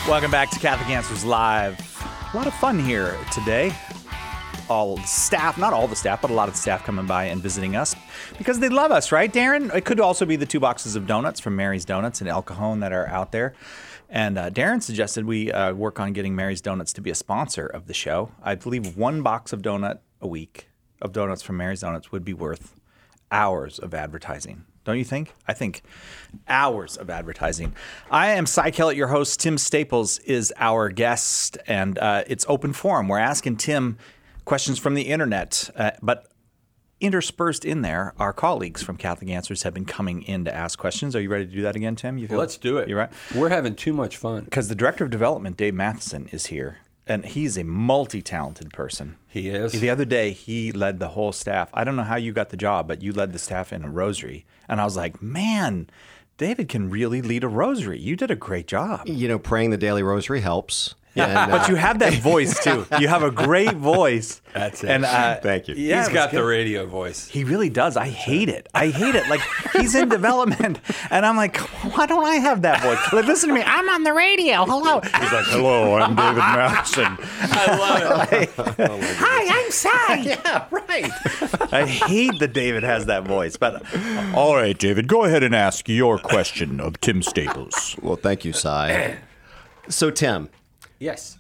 Welcome back to Catholic Answers Live. A lot of fun here today. All staff, not all the staff, but a lot of the staff coming by and visiting us because they love us, right, Darren? It could also be the 2 boxes of donuts from Mary's Donuts in El Cajon that are out there. And Darren suggested we work on getting Mary's Donuts to be a sponsor of the show. I believe 1 box of donut a week of donuts from Mary's Donuts would be worth hours of advertising. Don't you think? I think hours of advertising. I am Cy Kellett, your host. Tim Staples is our guest, and it's open forum. We're asking Tim questions from the internet, but interspersed in there, our colleagues from Catholic Answers have been coming in to ask questions. Are you ready to do that again, Tim? Let's do it. You're right. We're having too much fun. Because the Director of Development, Dave Matheson, is here. And he's a multi-talented person. He is. The other day, he led the whole staff. I don't know how you got the job, but you led the staff in a rosary. And I was like, man, David can really lead a rosary. You did a great job. You know, praying the daily rosary helps. And, but you have that voice, too. You have a great voice. That's it. And, thank you. Yeah, he's got the radio voice. He really does. I hate it. Like, he's in development. And I'm like, why don't I have that voice? Like, listen to me. I'm on the radio. Hello. He's like, hello, I'm David Matheson. I love it. Hi, I'm Cy. Yeah, right. I hate that David has that voice. But all right, David, go ahead and ask your question of Tim Staples. Well, thank you, Cy. So, Tim. Yes.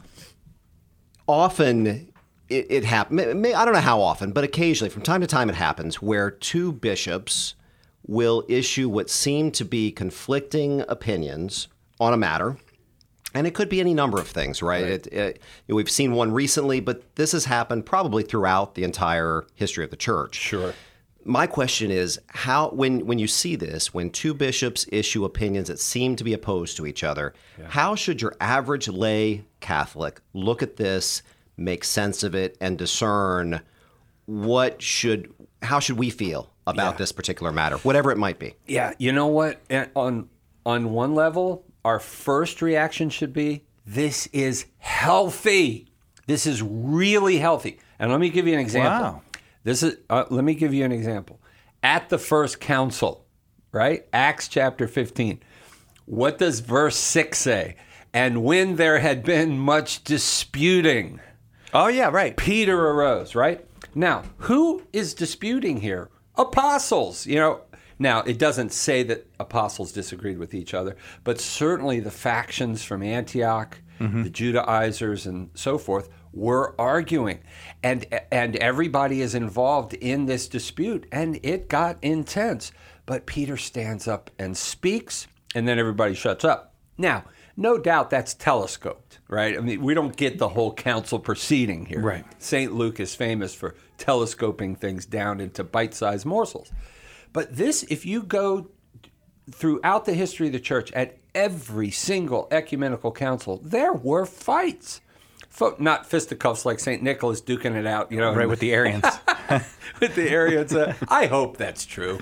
Often it happens, I don't know how often, but occasionally, from time to time, it happens where 2 bishops will issue what seem to be conflicting opinions on a matter. And it could be any number of things, right? We've seen one recently, but this has happened probably throughout the entire history of the church. Sure. My question is, how when you see this, when 2 bishops issue opinions that seem to be opposed to each other, how should your average lay Catholic look at this, make sense of it, and discern how should we feel about this particular matter, whatever it might be? Yeah, you know what? On one level, our first reaction should be, this is healthy. This is really healthy. And let me give you an example. Wow. Let me give you an example. At the first council, right? Acts chapter 15. What does verse 6 say? And when there had been much disputing. Oh, yeah, right. Peter arose, right? Now, who is disputing here? Apostles, Now, it doesn't say that apostles disagreed with each other, but certainly the factions from Antioch, the Judaizers and so forth, were arguing. And everybody is involved in this dispute, and it got intense. But Peter stands up and speaks, and then everybody shuts up. Now, no doubt that's telescoped, right? I mean, we don't get the whole council proceeding here. Right. St. Luke is famous for telescoping things down into bite-sized morsels. But this, if you go throughout the history of the church, at every single ecumenical council, there were fights. Not fisticuffs like St. Nicholas duking it out, Right, with the Arians. With the Arians. I hope that's true.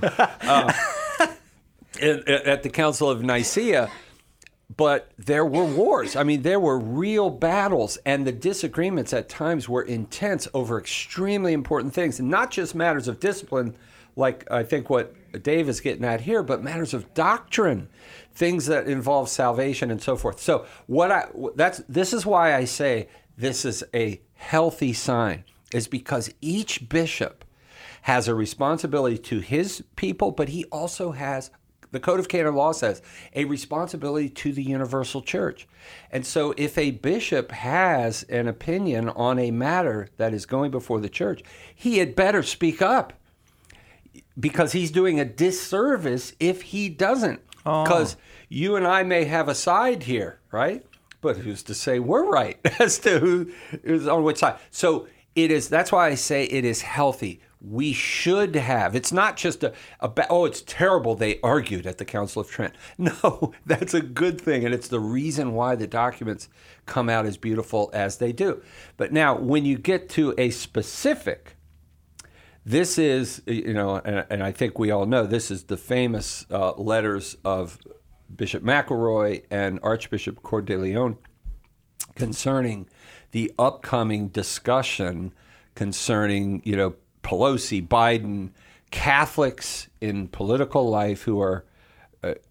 At the Council of Nicaea, but there were wars. I mean, there were real battles, and the disagreements at times were intense over extremely important things, and not just matters of discipline, like I think what Dave is getting at here, but matters of doctrine, things that involve salvation and so forth. So this is why I say this is a healthy sign, is because each bishop has a responsibility to his people, but he also has, the Code of Canon Law says, a responsibility to the universal church. And so if a bishop has an opinion on a matter that is going before the church, he had better speak up, because he's doing a disservice if he doesn't. Because you and I may have a side here, right? But who's to say we're right as to who is on which side? So that's why I say it is healthy. We should have. It's not just it's terrible they argued at the Council of Trent. No, that's a good thing, and it's the reason why the documents come out as beautiful as they do. But now, when you get to a specific, this is, and I think we all know, this is the famous letters of Bishop McElroy and Archbishop Coeur de Leon concerning the upcoming discussion concerning, Pelosi, Biden, Catholics in political life who are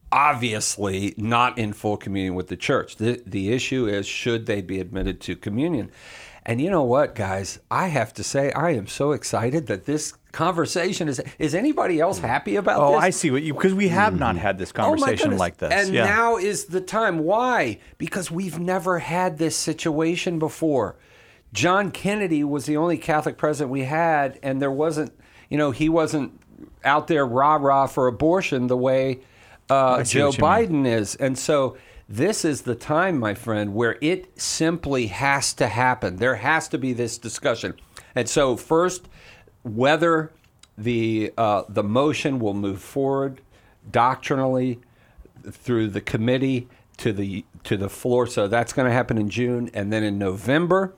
obviously not in full communion with the church. The issue is, should they be admitted to communion? And you know what, guys? I have to say, I am so excited that this conversation is anybody else happy about this? Oh, I see what you, because we have not had this conversation like this. And now is the time. Why? Because we've never had this situation before. John Kennedy was the only Catholic president we had, and there wasn't, he wasn't out there rah-rah for abortion the way Joe Biden is. And so this is the time, my friend, where it simply has to happen. There has to be this discussion. And so first, whether the motion will move forward doctrinally through the committee to the floor. So that's going to happen in June. And then in November,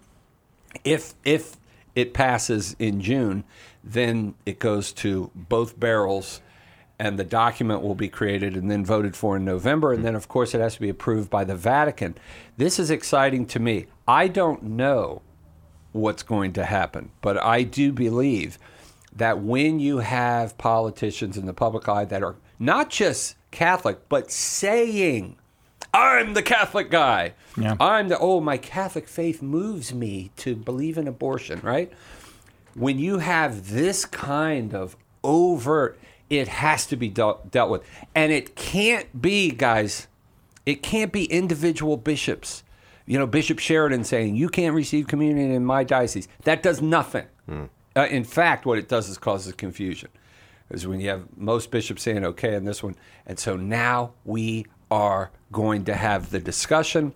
if it passes in June, then it goes to both barrels, and the document will be created and then voted for in November. And then, of course, it has to be approved by the Vatican. This is exciting to me. I don't know what's going to happen, but I do believe that when you have politicians in the public eye that are not just Catholic, but saying, I'm the Catholic guy. Yeah. My Catholic faith moves me to believe in abortion, right? When you have this kind of overt, it has to be dealt with. And it can't be, guys, it can't be individual bishops. Bishop Sheridan saying, you can't receive communion in my diocese. That does nothing. In fact, what it does is causes confusion. Because when you have most bishops saying okay on this one. And so now we are going to have the discussion.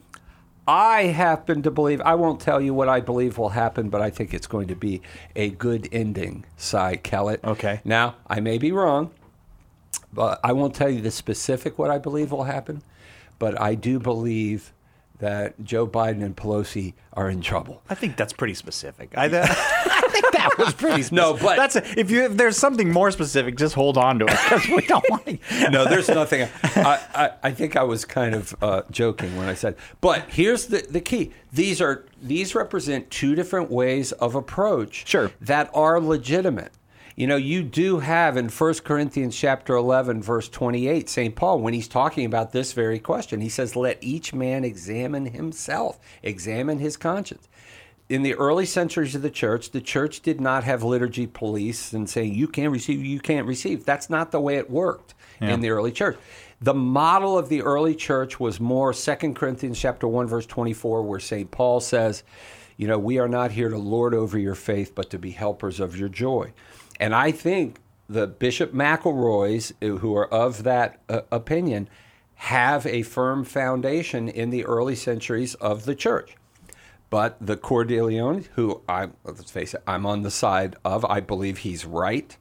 I happen to believe, I won't tell you what I believe will happen, but I think it's going to be a good ending, Cy Kellett. Okay. Now, I may be wrong, but I won't tell you the specific what I believe will happen, but I do believe that Joe Biden and Pelosi are in trouble. I think that's pretty specific. I think that was pretty specific. No, but if there's something more specific, just hold on to it, because we don't want to. No, there's nothing. I think I was kind of joking when I said. But here's the key. These represent two different ways of approach. Sure. That are legitimate. You do have in 1 Corinthians chapter 11, verse 28, St. Paul, when he's talking about this very question, he says, let each man examine himself, examine his conscience. In the early centuries of the church did not have liturgy police and saying, you can't receive, you can't receive. That's not the way it worked in the early church. The model of the early church was more 2 Corinthians chapter 1, verse 24, where St. Paul says, we are not here to lord over your faith, but to be helpers of your joy. And I think the Bishop McElroys, who are of that opinion, have a firm foundation in the early centuries of the church. But the Cordeleone, who let's face it, I'm on the side of, I believe he's right.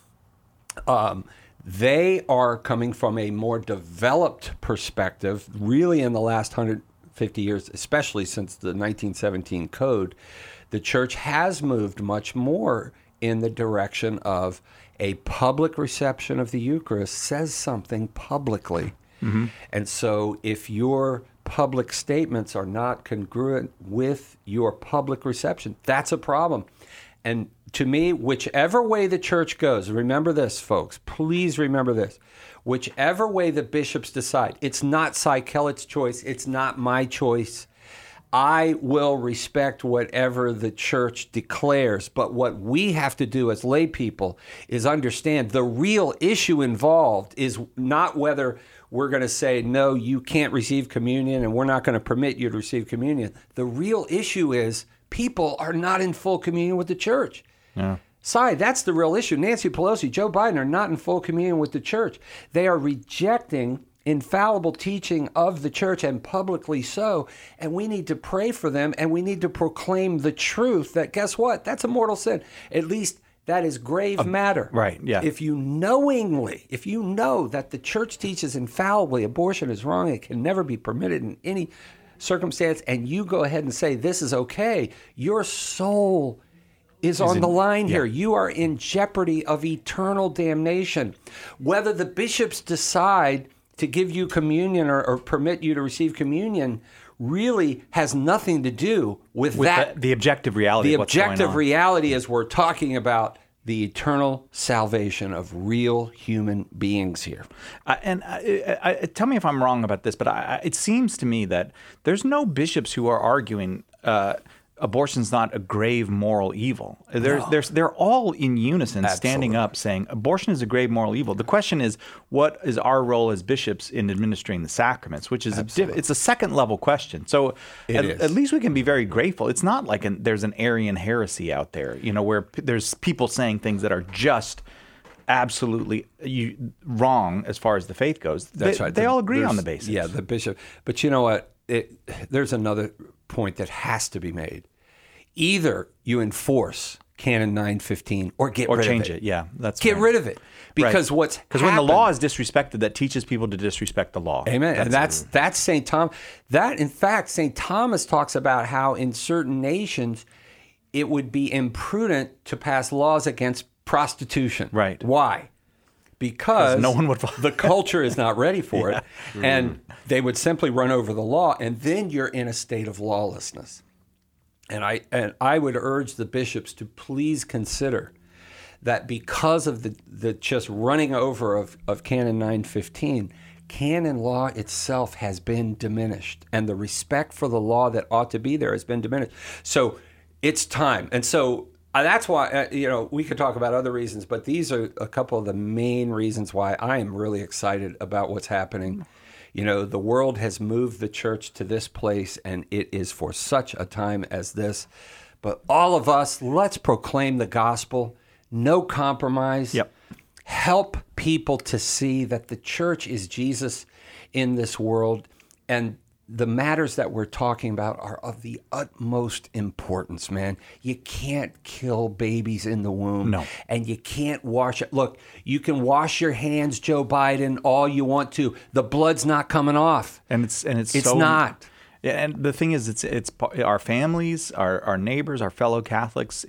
They are coming from a more developed perspective, really in the last 150 years, especially since the 1917 Code. The church has moved much more in the direction of a public reception of the Eucharist says something publicly. Mm-hmm. And so if your public statements are not congruent with your public reception, that's a problem. And to me, whichever way the church goes, remember this, folks, please remember this. Whichever way the bishops decide, it's not Cy Kellett's choice, it's not my choice. I will respect whatever the church declares, but what we have to do as lay people is understand the real issue involved is not whether we're going to say, no, you can't receive communion and we're not going to permit you to receive communion. The real issue is people are not in full communion with the church. Yeah. Cy, that's the real issue. Nancy Pelosi, Joe Biden are not in full communion with the church. They are rejecting infallible teaching of the church, and publicly so, and we need to pray for them, and we need to proclaim the truth that, guess what? That's a mortal sin. At least that is grave matter. Right, yeah. If you know that the church teaches infallibly abortion is wrong, it can never be permitted in any circumstance, and you go ahead and say this is okay, your soul is on the line here. You are in jeopardy of eternal damnation. Whether the bishops decide to give you communion or permit you to receive communion really has nothing to do with that. The objective reality the of what's going on. objective reality is we're talking about the eternal salvation of real human beings here. Tell me if I'm wrong about this, but it seems to me that there's no bishops who are arguing abortion's not a grave moral evil. They're all in unison, standing up, saying abortion is a grave moral evil. The question is, what is our role as bishops in administering the sacraments? Which is it's a second level question. So at least we can be very grateful. It's not like there's an Arian heresy out there, where there's people saying things that are just absolutely wrong as far as the faith goes. That's right. They all agree on the basics. Yeah, the bishop. But you know what? There's another point that has to be made. Either you enforce Canon 915 or get rid of it. Or change it. Yeah, that's Get rid of it. Because when the law is disrespected, that teaches people to disrespect the law. Amen. And that's St. Thomas. In fact, St. Thomas talks about how in certain nations it would be imprudent to pass laws against prostitution. Right. Why? Because no one would follow. The culture is not ready for it, and they would simply run over the law, and then you're in a state of lawlessness. And I would urge the bishops to please consider that because of the just running over of Canon 915, canon law itself has been diminished, and the respect for the law that ought to be there has been diminished. So it's time, and so. That's why, we could talk about other reasons, but these are a couple of the main reasons why I am really excited about what's happening. The world has moved the church to this place, and it is for such a time as this. But all of us, let's proclaim the gospel. No compromise. Yep. Help people to see that the church is Jesus in this world, and the matters that we're talking about are of the utmost importance, man. You can't kill babies in the womb. No. And you can't wash it. Look, you can wash your hands, Joe Biden, all you want to. The blood's not coming off. And it's not. Yeah, and the thing is, it's our families, our neighbors, our fellow Catholics.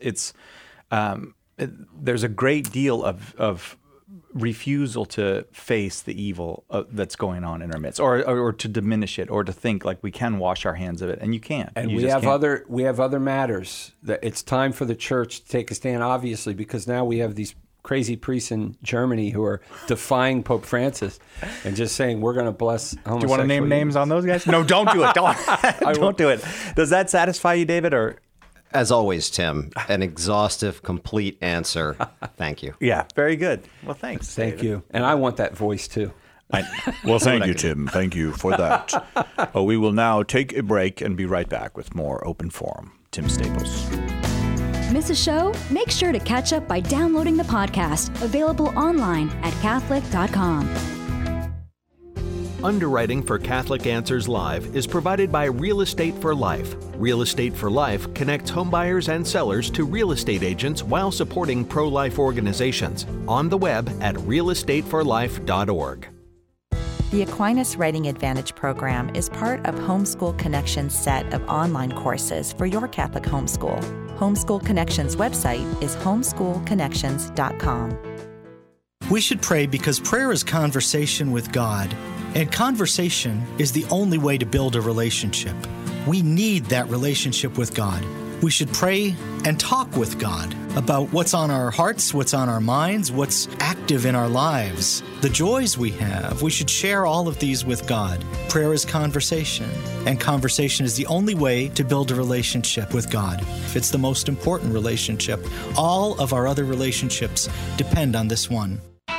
There's a great deal of refusal to face the evil that's going on in our midst, or to diminish it, or to think like we can wash our hands of it, and you can't. And we have other matters that it's time for the church to take a stand, obviously, because now we have these crazy priests in Germany who are defying Pope Francis and just saying we're going to bless homosexual. Do you want to name names on those guys? No, don't do it. Don't do it. Does that satisfy you, David? Or as always, Tim, an exhaustive, complete answer. Thank you. Yeah, very good. Well, thanks. Thank you. And I want that voice too. Well, thank you, Tim. Thank you for that. We will now take a break and be right back with more Open Forum. Tim Staples. Miss a show? Make sure to catch up by downloading the podcast, available online at Catholic.com. Underwriting for Catholic Answers Live is provided by Real Estate for Life. Real Estate for Life connects homebuyers and sellers to real estate agents while supporting pro-life organizations. On the web at realestateforlife.org. The Aquinas Writing Advantage program is part of Homeschool Connections' set of online courses for your Catholic homeschool. Homeschool Connections' website is homeschoolconnections.com. We should pray because prayer is conversation with God, and conversation is the only way to build a relationship. We need that relationship with God. We should pray and talk with God about what's on our hearts, what's on our minds, what's active in our lives, the joys we have. We should share all of these with God. Prayer is conversation, and conversation is the only way to build a relationship with God. It's the most important relationship. All of our other relationships depend on this one.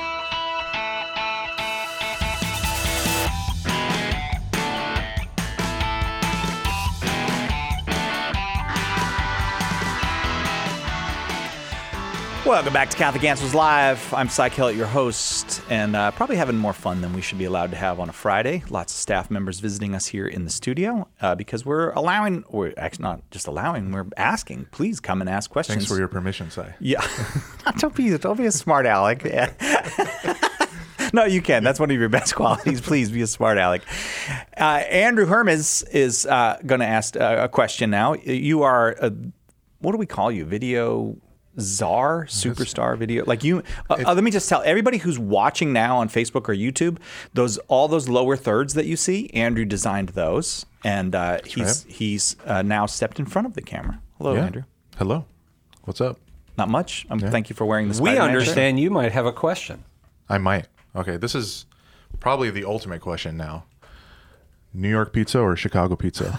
Welcome back to Catholic Answers Live. I'm Cy Kellett, your host, and probably having more fun than we should be allowed to have on a Friday. Lots of staff members visiting us here in the studio because we're actually not just allowing, we're asking. Please come and ask questions. Thanks for your permission, Cy. Yeah. Don't be a smart aleck. Yeah. No, you can. That's one of your best qualities. Please be a smart aleck. Andrew Hermes is going to ask a question now. You are, what do we call you? Video czar, superstar video. Like you, let me just tell everybody who's watching now on Facebook or YouTube, all those lower thirds that you see, Andrew designed those, and he's now stepped in front of the camera. Hello, Andrew. Hello. What's up? Not much. Thank you for wearing this. We understand you might have a question. I might. Okay, this is probably the ultimate question now. New York pizza or Chicago pizza?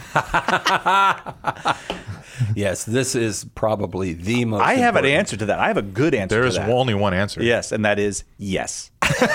Yes, this is probably the most I have an important. answer to that. I have a good answer There to is that. only one answer. Yes, and that is yes.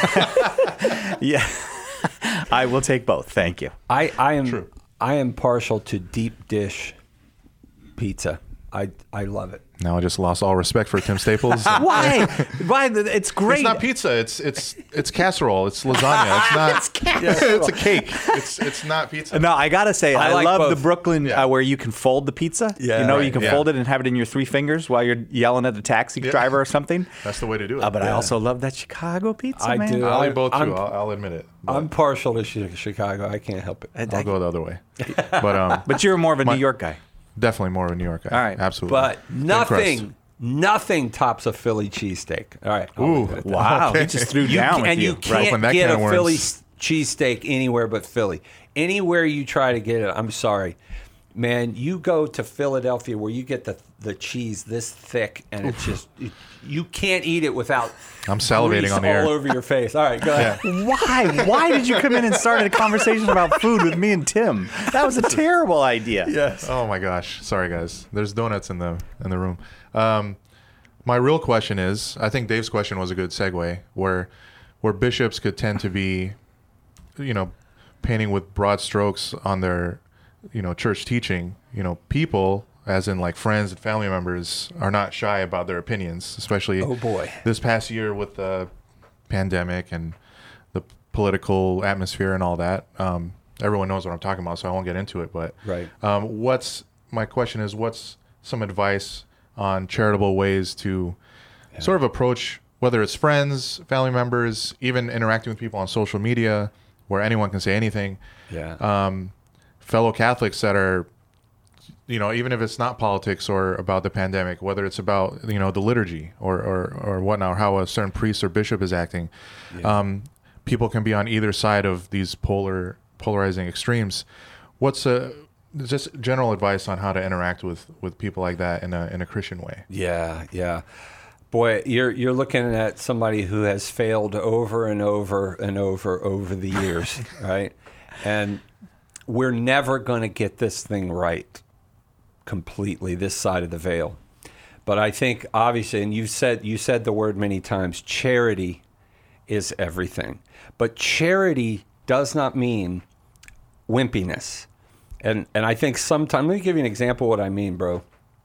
Yeah. I will take both. Thank you. I am partial to deep dish pizza. I love it. Now I just lost all respect for Tim Staples. Why? Why? It's great. It's not pizza. It's casserole. It's lasagna. It's not. It's casserole. It's a cake. It's not pizza. No, I gotta say, I like love both. the Brooklyn where you can fold the pizza. Yeah. You know, Right, you can yeah. fold it and have it in your 3 fingers while you're yelling at the taxi driver or something. That's the way to do it. But I also love that Chicago pizza, I man. do. I'll eat both too. I'm- I'll admit it. But I'm partial to Chicago. I can't help it. I'll go the other way. But But you're more of a New York guy. definitely more of a New York guy. All right. Absolutely. But Thin crust. nothing tops a Philly cheesesteak. All right. I'll Ooh, leave it at that. Wow, he just threw down with And you you. can't Open that get can a of worms. Philly cheesesteak anywhere but Philly. Anywhere you try to get it, I'm sorry. Man, you go to Philadelphia where you get the cheese this thick and it's just, you can't eat it without I'm salivating grease on the air. all over your face. All right, go ahead. Why? Why did you come in and start a conversation about food with me and Tim? That was a terrible idea. Yes. Oh my gosh. Sorry guys. There's donuts in the room. My real question is, I think Dave's question was a good segue, where bishops could tend to be, painting with broad strokes on their, church teaching. People, as in like friends and family members, are not shy about their opinions, especially Oh, boy. this past year with the pandemic and the political atmosphere and all that. Everyone knows what I'm talking about, so I won't get into it. But Right. my question is, what's some advice on charitable ways to sort of approach, whether it's friends, family members, even interacting with people on social media where anyone can say anything, Yeah. fellow Catholics that are, even if it's not politics or about the pandemic, whether it's about, the liturgy or whatnot, or how a certain priest or bishop is acting. People can be on either side of these polarizing extremes. What's just general advice on how to interact with people like that in a Christian way? Yeah. Boy, you're looking at somebody who has failed over and over and over the years, right? And we're never going to get this thing right completely, this side of the veil. But I think, obviously, and you said the word many times, charity is everything. But charity does not mean wimpiness. And I think sometimes, let me give you an example of what I mean, bro.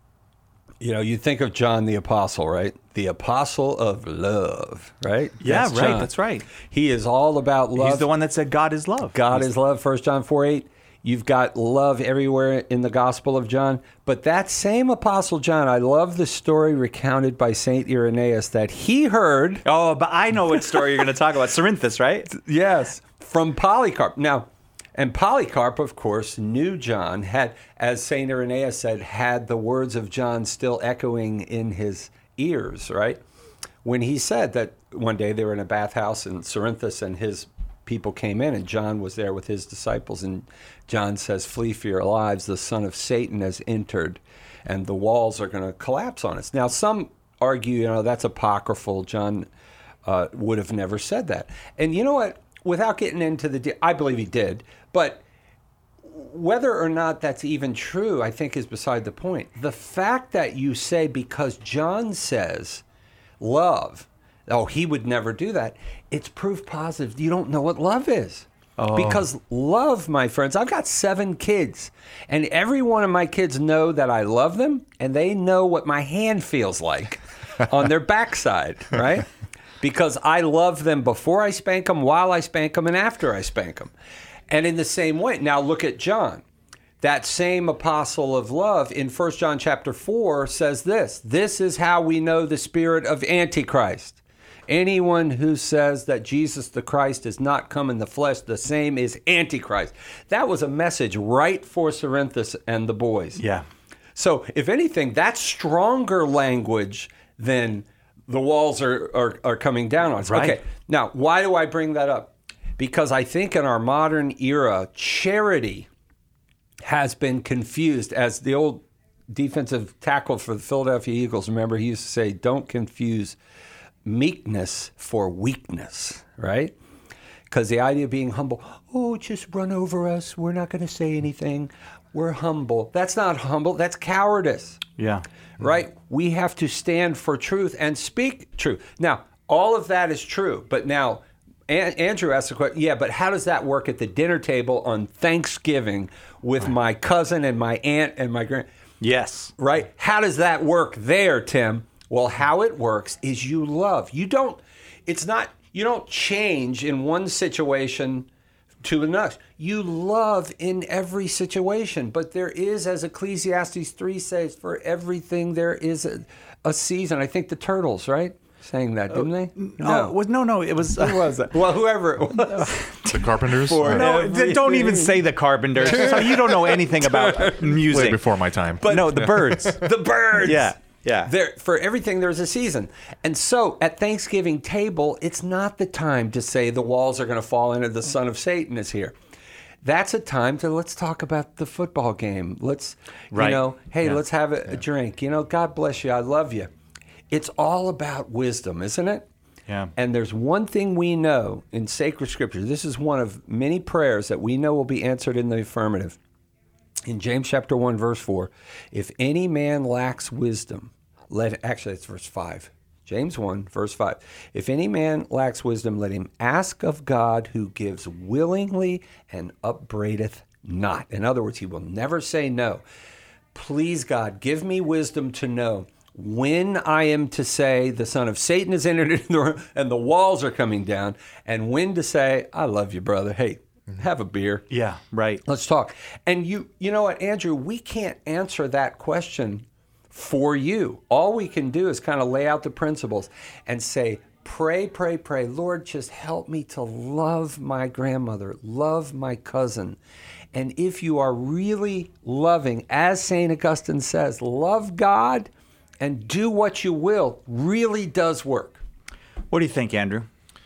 You think of John the Apostle, right? The apostle of love, right? Yeah, That's right. John. That's right. He is all about love. He's the one that said God is love. God is love, 1 John 4:8. You've got love everywhere in the Gospel of John. But that same Apostle John, I love the story recounted by St. Irenaeus that he heard. Oh, but I know what story you're going to talk about. Cerinthus, right? Yes, from Polycarp. Now, and Polycarp, of course, knew John, had, as St. Irenaeus said, had the words of John still echoing in his ears, right? When he said that one day they were in a bathhouse and Cerinthus and his people came in and John was there with his disciples and John says, "Flee for your lives, the son of Satan has entered and the walls are going to collapse on us." Now, some argue, that's apocryphal. John would have never said that. And you know what? Without getting into I believe he did, but whether or not that's even true, I think is beside the point. The fact that you say because John says love, he would never do that, it's proof positive you don't know what love is. Because love, my friends, I've got 7 kids, and every one of my kids know that I love them, and they know what my hand feels like on their backside, right? Because I love them before I spank them, while I spank them, and after I spank them. And in the same way, now look at John. That same apostle of love in 1 John chapter 4 says this: "This is how we know the spirit of Antichrist. Anyone who says that Jesus the Christ is not come in the flesh, the same is Antichrist." That was a message right for Cerinthus and the boys. Yeah. So if anything, that's stronger language than the walls are coming down on us. Right. Okay, now why do I bring that up? Because I think in our modern era, charity has been confused, as the old defensive tackle for the Philadelphia Eagles, remember, he used to say, don't confuse meekness for weakness, right? Because the idea of being humble, oh, just run over us. We're not going to say anything. We're humble. That's not humble. That's cowardice. Yeah. Right? We have to stand for truth and speak truth. Now, all of that is true. But now, Andrew asked the question, yeah, but how does that work at the dinner table on Thanksgiving with my cousin and my aunt and my grand? Yes. Right? How does that work there, Tim? Well, how it works is you love. You don't change in one situation to the next. You love in every situation. But there is, as Ecclesiastes 3 says, for everything there is a season. I think the Turtles, right? Saying that, didn't they? No. It was. Who was that? Well, whoever it was. The Carpenters. No, don't even say the Carpenters. So you don't know anything about music. Way before my time. But no, the Birds. The Birds. Yeah. For everything, there's a season. And so at Thanksgiving table, it's not the time to say the walls are going to fall in or the son of Satan is here. That's a time to let's talk about the football game. Let's, let's have a drink. God bless you. I love you. It's all about wisdom, isn't it? Yeah. And there's one thing we know in sacred scripture. This is one of many prayers that we know will be answered in the affirmative. In James chapter 1, verse 4, if any man lacks wisdom, it's verse 5. James 1, verse 5. If any man lacks wisdom, let him ask of God, who gives willingly and upbraideth not. In other words, he will never say no. Please, God, give me wisdom to know when I am to say the son of Satan is entered into the room and the walls are coming down, and when to say, I love you, brother. Hey, have a beer. Yeah, right. Let's talk. And you know what, Andrew, we can't answer that question for you. All we can do is kind of lay out the principles and say, pray, pray, pray. Lord, just help me to love my grandmother, love my cousin. And if you are really loving, as St. Augustine says, love God and do what you will, really does work. What do you think, Andrew?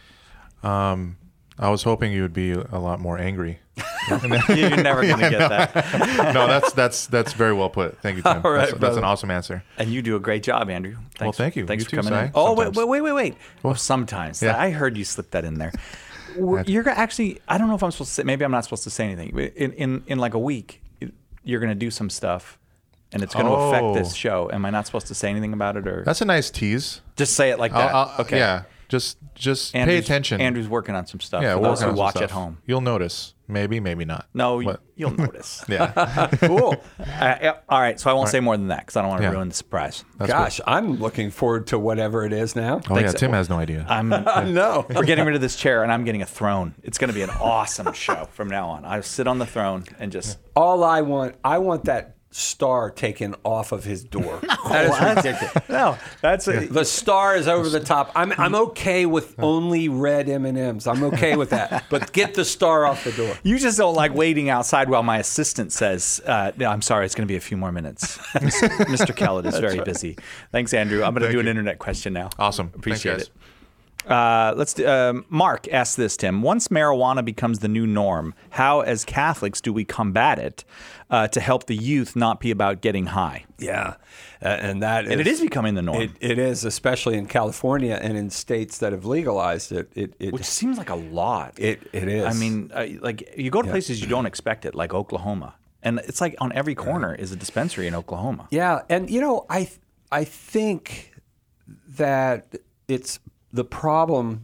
I was hoping you would be a lot more angry. You're never going to get that. No, that's very well put. Thank you, Tim. All right, that's an awesome answer. And you do a great job, Andrew. Thanks, well, thank you. Thanks you for too, coming Si. in. Oh, Sometimes. wait. Well, sometimes. Yeah. I heard you slip that in there. You're actually, I don't know if I'm supposed to say, maybe I'm not supposed to say anything. In like a week, you're going to do some stuff, and it's going to affect this show. Am I not supposed to say anything about it? Or That's a nice tease. just say it like that? Okay. Yeah. Just pay attention. Andrew's working on some stuff Yeah, for we're those working who on some watch stuff. at home. You'll notice. Maybe not. No, But- you'll notice. Yeah. Cool. All right, so I won't say more than that because I don't want to Yeah. ruin the surprise. Gosh, I'm looking forward to whatever it is now. Oh, yeah. Tim has no idea. No. We're getting rid of this chair, and I'm getting a throne. It's going to be an awesome show from now on. I sit on the throne and just... All I want that star taken off of his door. That is ridiculous. No, that's The star is over the top. I'm okay with only red M&Ms. I'm okay with that. But get the star off the door. You just don't like waiting outside while my assistant says, no, I'm sorry, it's going to be a few more minutes. Mr. Kellett is very busy. Thanks, Andrew. I'm going to do an internet question now. Awesome. Appreciate Thanks, it. guys. Let's do, Mark asked this, Tim. Once marijuana becomes the new norm, how, as Catholics, do we combat it to help the youth not be about getting high? Yeah. And it is becoming the norm. It is, especially in California and in states that have legalized it. Which seems like a lot. It is. I mean, like you go to places you don't expect it, like Oklahoma. And it's like on every corner is a dispensary in Oklahoma. Yeah. And, I think that the problem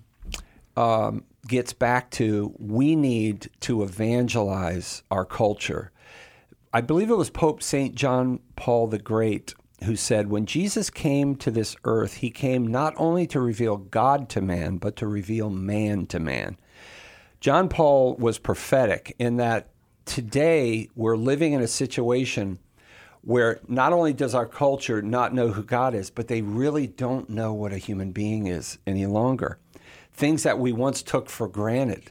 gets back to we need to evangelize our culture. I believe it was Pope St. John Paul the Great who said, when Jesus came to this earth, he came not only to reveal God to man, but to reveal man to man. John Paul was prophetic in that today we're living in a situation where not only does our culture not know who God is, but they really don't know what a human being is any longer. Things that we once took for granted,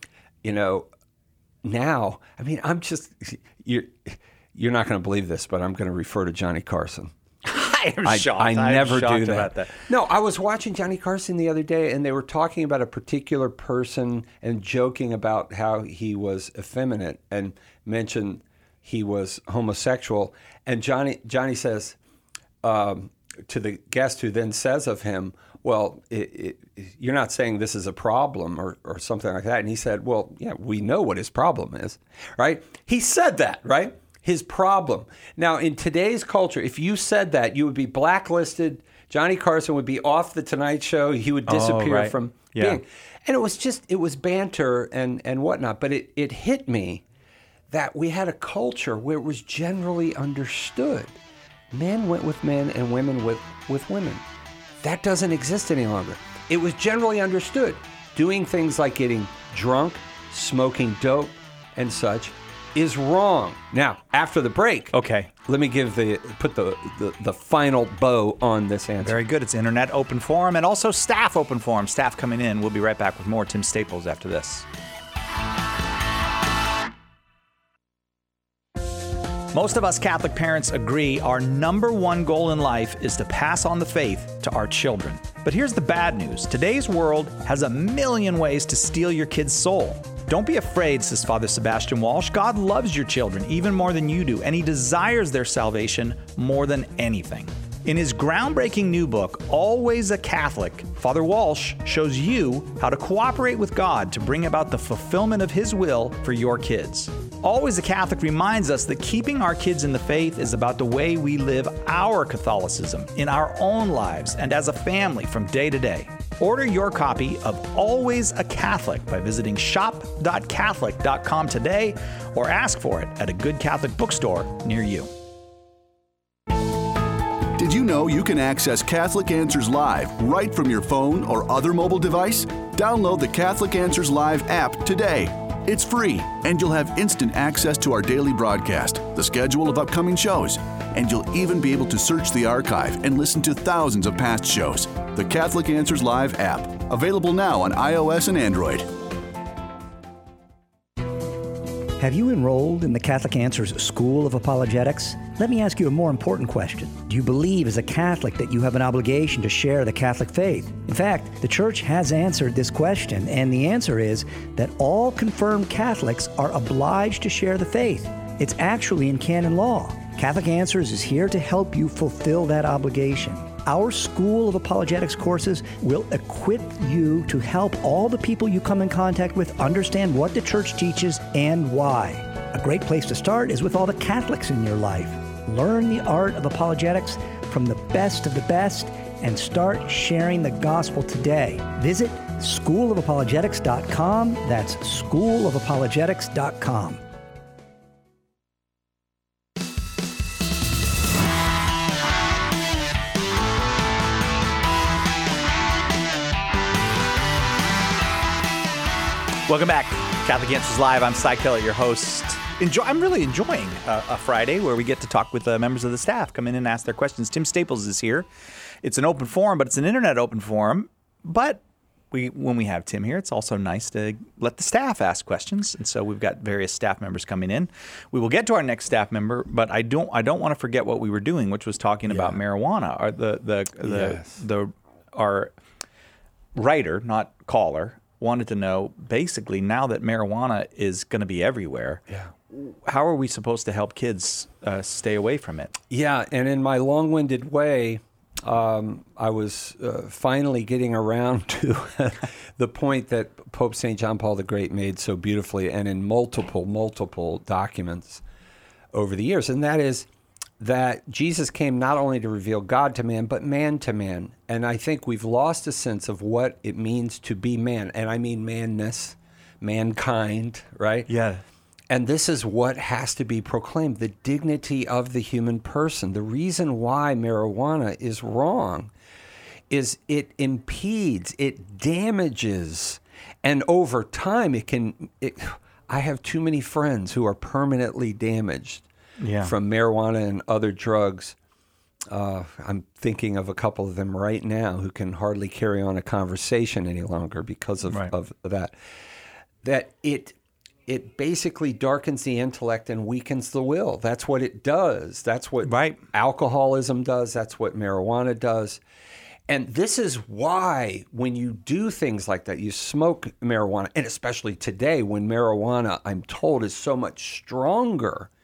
now, I mean, you're not going to believe this, but I'm going to refer to Johnny Carson. I am shocked. I never do that. About that. No, I was watching Johnny Carson the other day, and they were talking about a particular person and joking about how he was effeminate and mentioned he was homosexual. And Johnny says to the guest, who then says of him, well, you're not saying this is a problem or something like that. And he said, well, yeah, we know what his problem is, right? He said that, right? His problem. Now, in today's culture, if you said that, you would be blacklisted. Johnny Carson would be off the Tonight Show. He would disappear from being. And it was banter and whatnot. But it hit me that we had a culture where it was generally understood. Men went with men and women with women. That doesn't exist any longer. It was generally understood. Doing things like getting drunk, smoking dope, and such is wrong. Now, after the break, okay, let me put the final bow on this answer. Very good. It's Internet Open Forum and also Staff Open Forum. Staff coming in. We'll be right back with more Tim Staples after this. Most of us Catholic parents agree our number one goal in life is to pass on the faith to our children. But here's the bad news. Today's world has a million ways to steal your kid's soul. Don't be afraid, says Father Sebastian Walsh. God loves your children even more than you do, and He desires their salvation more than anything. In his groundbreaking new book, Always a Catholic, Father Walsh shows you how to cooperate with God to bring about the fulfillment of His will for your kids. Always a Catholic reminds us that keeping our kids in the faith is about the way we live our Catholicism in our own lives and as a family from day to day. Order your copy of Always a Catholic by visiting shop.catholic.com today or ask for it at a good Catholic bookstore near you. Did you know you can access Catholic Answers Live right from your phone or other mobile device? Download the Catholic Answers Live app today. It's free, and you'll have instant access to our daily broadcast, the schedule of upcoming shows, and you'll even be able to search the archive and listen to thousands of past shows. The Catholic Answers Live app, available now on iOS and Android. Have you enrolled in the Catholic Answers School of Apologetics? Let me ask you a more important question. Do you believe as a Catholic that you have an obligation to share the Catholic faith? In fact, the Church has answered this question, and the answer is that all confirmed Catholics are obliged to share the faith. It's actually in canon law. Catholic Answers is here to help you fulfill that obligation. Our School of Apologetics courses will equip you to help all the people you come in contact with understand what the Church teaches and why. A great place to start is with all the Catholics in your life. Learn the art of apologetics from the best of the best and start sharing the gospel today. Visit schoolofapologetics.com. That's schoolofapologetics.com. Welcome back. Catholic Answers Live. I'm Cy Kellett, your host. I'm really enjoying a Friday where we get to talk with members of the staff, come in and ask their questions. Tim Staples is here. It's an open forum, but it's an internet open forum. But when we have Tim here, it's also nice to let the staff ask questions. And so we've got various staff members coming in. We will get to our next staff member, but I don't want to forget what we were doing, which was talking about marijuana. Our writer, not caller, wanted to know, basically, now that marijuana is going to be everywhere, how are we supposed to help kids stay away from it? Yeah, and in my long-winded way, I was finally getting around to the point that Pope St. John Paul the Great made so beautifully and in multiple documents over the years, and that is that Jesus came not only to reveal God to man, but man to man. And I think we've lost a sense of what it means to be man. And I mean manness, mankind, right? Yeah. And this is what has to be proclaimed, the dignity of the human person. The reason why marijuana is wrong is it impedes, it damages, and over time I have too many friends who are permanently damaged from marijuana and other drugs. I'm thinking of a couple of them right now who can hardly carry on a conversation any longer because of that. That it basically darkens the intellect and weakens the will. That's what it does. That's what alcoholism does. That's what marijuana does. And this is why when you do things like that, you smoke marijuana, and especially today when marijuana, I'm told, is so much stronger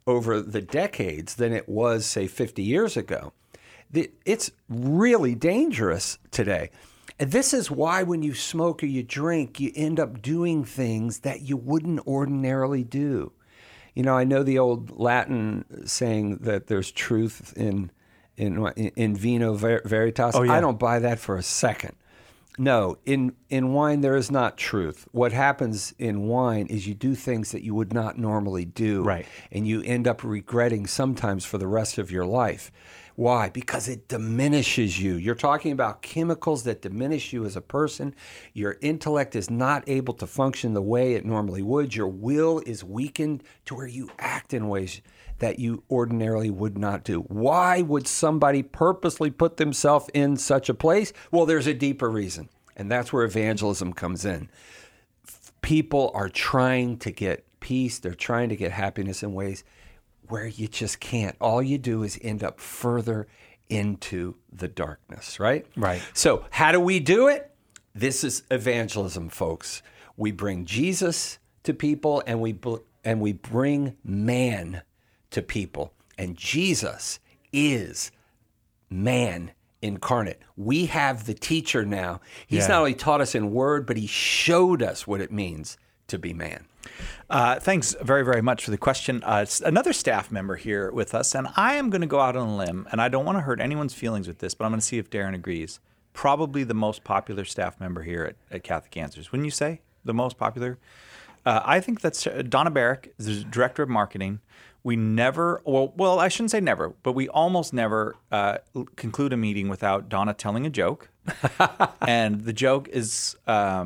over the decades than it was, say, 50 years ago. It's really dangerous today. And this is why when you smoke or you drink, you end up doing things that you wouldn't ordinarily do. You know, I know the old Latin saying that there's truth in vino veritas. Oh, yeah. I don't buy that for a second. No, in wine there is not truth. What happens in wine is you do things that you would not normally do. Right. And you end up regretting sometimes for the rest of your life. Why? Because it diminishes you. You're talking about chemicals that diminish you as a person. Your intellect is not able to function the way it normally would. Your will is weakened to where you act in ways that you ordinarily would not do. Why would somebody purposely put themselves in such a place? Well, there's a deeper reason, and that's where evangelism comes in. People are trying to get peace. They're trying to get happiness in ways where you just can't. All you do is end up further into the darkness, right? Right. So how do we do it? This is evangelism, folks. We bring Jesus to people, and we bring man to people. And Jesus is man incarnate. We have the teacher now. He's not only taught us in word, but he showed us what it means to be man. Thanks very, very much for the question. It's another staff member here with us, and I am going to go out on a limb, and I don't want to hurt anyone's feelings with this, but I'm going to see if Darren agrees. Probably the most popular staff member here at Catholic Answers. Wouldn't you say? The most popular? I think that's Donna Barrick, the Director of Marketing. We never, well, I shouldn't say never, but we almost never conclude a meeting without Donna telling a joke. And the joke is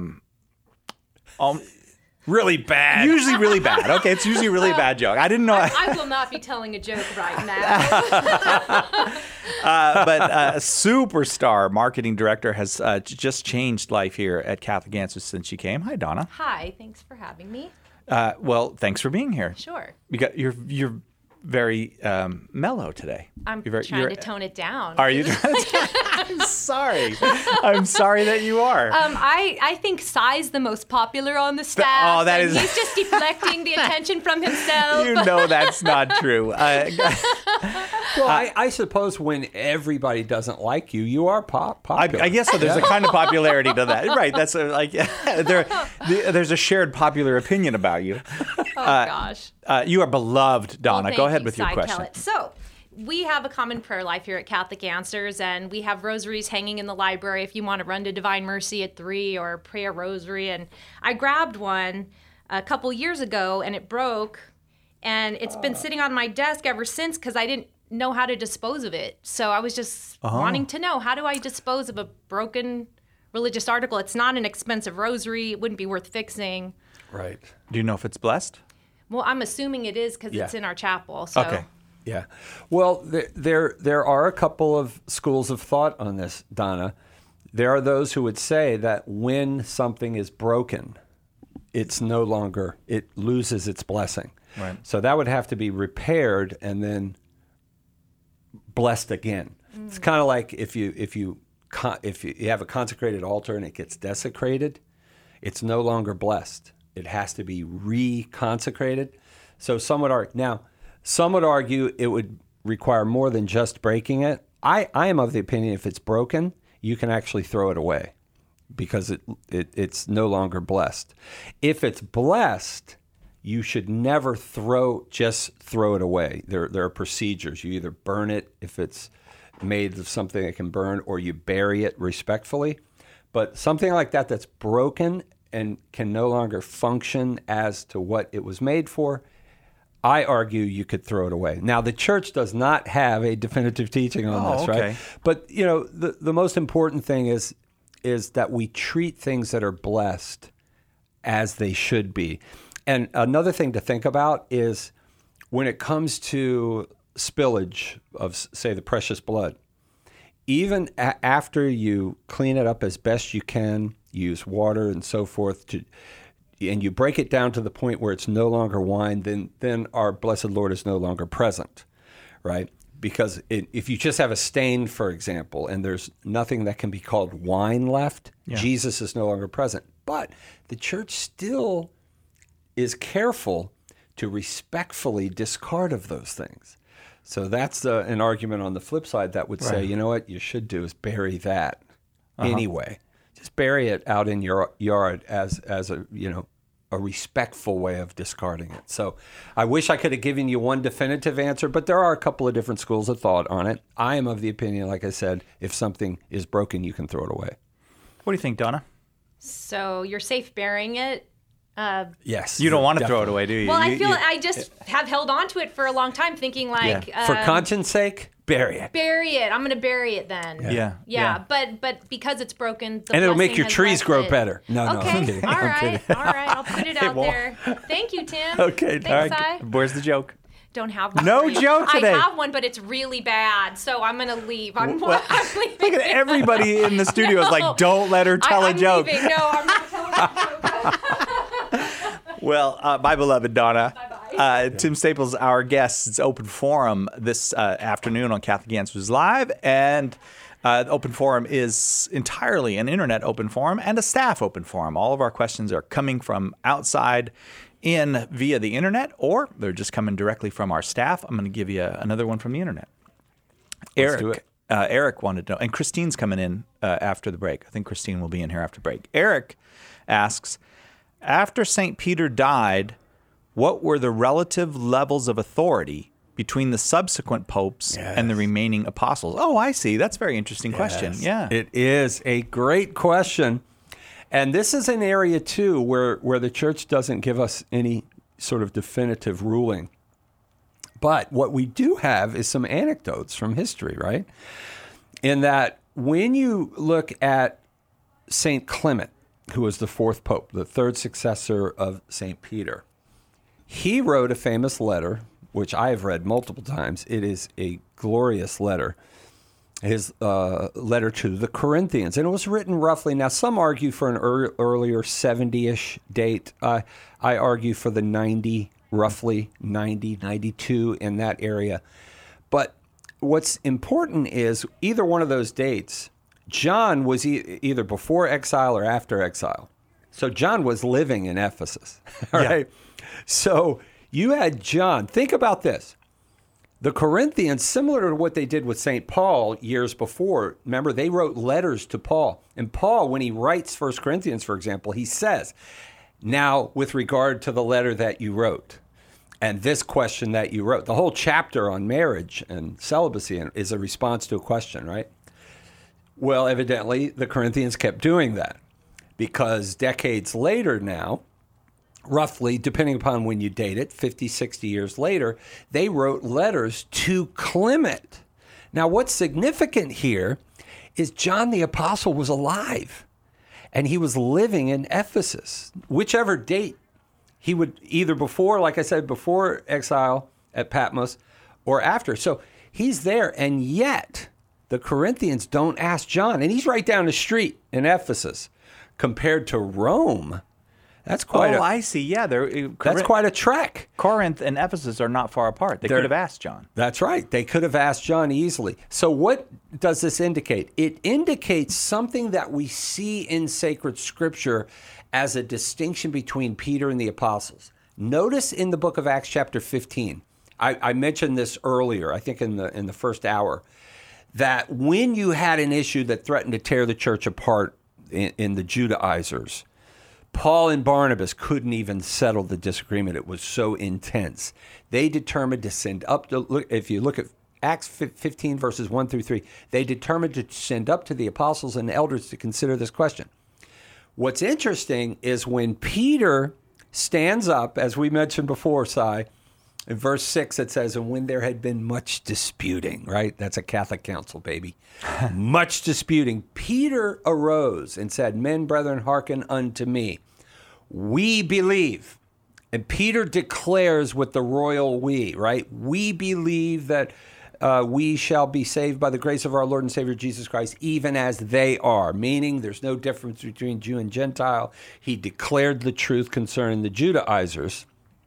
really bad. Usually really bad. Okay, it's usually a really bad joke. I didn't know. I will not be telling a joke right now. But a superstar marketing director has just changed life here at Catholic Answers since she came. Hi, Donna. Hi, thanks for having me. Well, thanks for being here. Sure. You're very mellow today. I'm trying to tone it down. Are you? I'm sorry. I'm sorry that you are. I think Sai's the most popular on the staff. That is. He's just deflecting the attention from himself. You know that's not true. Well, I suppose when everybody doesn't like you, you are popular. I guess so. There's a kind of popularity to that, right? That's there's a shared popular opinion about you. Oh gosh. You are beloved, Donna. Well, Go ahead with your Sai question. Kellett. So, we have a common prayer life here at Catholic Answers, and we have rosaries hanging in the library if you want to run to Divine Mercy at 3 or pray a rosary. And I grabbed one a couple years ago, and it broke, and it's been sitting on my desk ever since because I didn't know how to dispose of it. So I was just wanting to know, how do I dispose of a broken religious article? It's not an expensive rosary. It wouldn't be worth fixing. Right. Do you know if it's blessed? Well, I'm assuming it is because it's in our chapel. So. Okay. Yeah. Well, there are a couple of schools of thought on this, Donna. There are those who would say that when something is broken, it loses its blessing. Right. So that would have to be repaired and then blessed again. It's kind of like if you have a consecrated altar and it gets desecrated, it's no longer blessed. It has to be reconsecrated. So some would argue it would require more than just breaking it. I am of the opinion if it's broken, you can actually throw it away because it's no longer blessed. If it's blessed, you should never throw it away. There are procedures. You either burn it if it's made of something that can burn, or you bury it respectfully. But something like that that's broken and can no longer function as to what it was made for, I argue you could throw it away. Now, the church does not have a definitive teaching on this, okay. right? But, the most important thing is that we treat things that are blessed as they should be. And another thing to think about is when it comes to spillage of, say, the precious blood, even after you clean it up as best you can, use water and so forth, and you break it down to the point where it's no longer wine, then our blessed Lord is no longer present, right? Because if you just have a stain, for example, and there's nothing that can be called wine left, Jesus is no longer present. But the church still is careful to respectfully discard of those things. So that's an argument on the flip side that would say, you know what you should do is bury that anyway. Just bury it out in your yard as a, a respectful way of discarding it. So I wish I could have given you one definitive answer, but there are a couple of different schools of thought on it. I am of the opinion, like I said, if something is broken, you can throw it away. What do you think, Donna? So you're safe burying it? Yes. You don't want to throw it away, do you? Well, I feel I just have held on to it for a long time thinking like... For conscience sake, bury it. Bury it. I'm going to bury it then. Yeah. But because it's broken... And it'll make your trees grow better. No, okay. I'm kidding. All right. I'll put it out there. Thank you, Tim. Okay. Thanks, right. Where's the joke? Don't have one. No joke today. I have one, but it's really bad, so I'm going to leave. I'm leaving. Look at everybody in the studio is like, don't let her tell a joke. I'm leaving. No, I'm not telling a joke. Well, my beloved Donna, Tim Staples, our guest. It's Open Forum this afternoon on Catholic Answers Live, and the Open Forum is entirely an internet open forum and a staff open forum. All of our questions are coming from outside in via the internet, or they're just coming directly from our staff. I'm going to give you another one from the internet. Eric wanted to know, and Christine's coming in after the break. I think Christine will be in here after the break. Eric asks, after St. Peter died, what were the relative levels of authority between the subsequent popes and the remaining apostles? Oh, I see. That's a very interesting question. Yeah. It is a great question. And this is an area, too, where the church doesn't give us any sort of definitive ruling. But what we do have is some anecdotes from history, right? In that when you look at St. Clement, who was the fourth pope, the third successor of St. Peter, he wrote a famous letter, which I have read multiple times. It is a glorious letter. His letter to the Corinthians. And it was written roughly, now some argue for an earlier 70-ish date. I argue for the roughly 90, 92 in that area. But what's important is either one of those dates, John was either before exile or after exile. So John was living in Ephesus. All right. So you had John. Think about this. The Corinthians, similar to what they did with St. Paul years before, remember, they wrote letters to Paul. And Paul, when he writes 1 Corinthians, for example, he says, now, with regard to the letter that you wrote, and this question that you wrote, the whole chapter on marriage and celibacy is a response to a question, right? Well, evidently, the Corinthians kept doing that because decades later now, roughly, depending upon when you date it, 50, 60 years later, they wrote letters to Clement. Now, what's significant here is John the Apostle was alive, and he was living in Ephesus. Whichever date he would, either before, like I said, before exile at Patmos or after. So he's there, and yet the Corinthians don't ask John, and he's right down the street in Ephesus. Compared to Rome, that's quite I see. Yeah, that's quite a trek. Corinth and Ephesus are not far apart. They could have asked John. That's right. They could have asked John easily. So what does this indicate? It indicates something that we see in sacred scripture as a distinction between Peter and the apostles. Notice in the book of Acts chapter 15, I mentioned this earlier, I think in the first hour, that when you had an issue that threatened to tear the church apart in the Judaizers, Paul and Barnabas couldn't even settle the disagreement. It was so intense. They determined to send up if you look at Acts 15 verses 1 through 3, they determined to send up to the apostles and elders to consider this question. What's interesting is when Peter stands up, as we mentioned before, Si, in verse 6 it says, and when there had been much disputing, right? That's a Catholic council, baby. Much disputing. Peter arose and said, men, brethren, hearken unto me. We believe. And Peter declares with the royal we, right? We believe that we shall be saved by the grace of our Lord and Savior Jesus Christ, even as they are, meaning there's no difference between Jew and Gentile. He declared the truth concerning the Judaizers.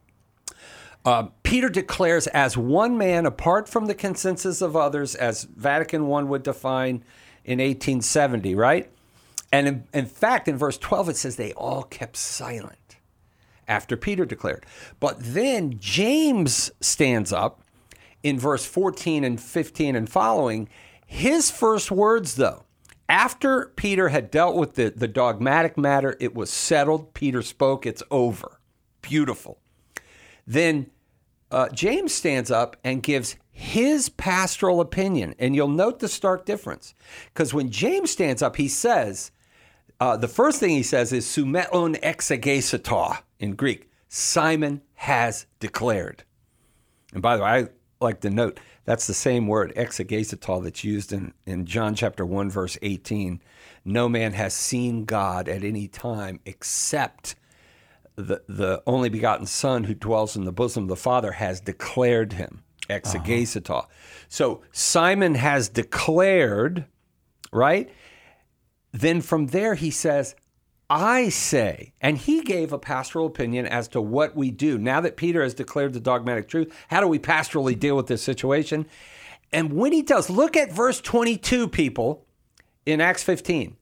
Peter declares as one man, apart from the consensus of others, as Vatican I would define in 1870, right? And in fact, in verse 12, it says they all kept silent. after Peter declared. But then James stands up in verse 14 and 15 and following. His first words, though, after Peter had dealt with the dogmatic matter, it was settled. Peter spoke. It's over. Beautiful. Then James stands up and gives his pastoral opinion. And you'll note the stark difference. Because when James stands up, he says, the first thing he says is sumeon exegeseto in Greek. Simon has declared. And by the way, I like to note, that's the same word, exegeseto, that's used in John chapter 1, verse 18. No man has seen God at any time except the only begotten Son who dwells in the bosom of the Father has declared him, exegeseto. So Simon has declared, right? Then from there he says, I say, and he gave a pastoral opinion as to what we do. Now that Peter has declared the dogmatic truth, how do we pastorally deal with this situation? And when he does, look at verse 22, people, in Acts 15.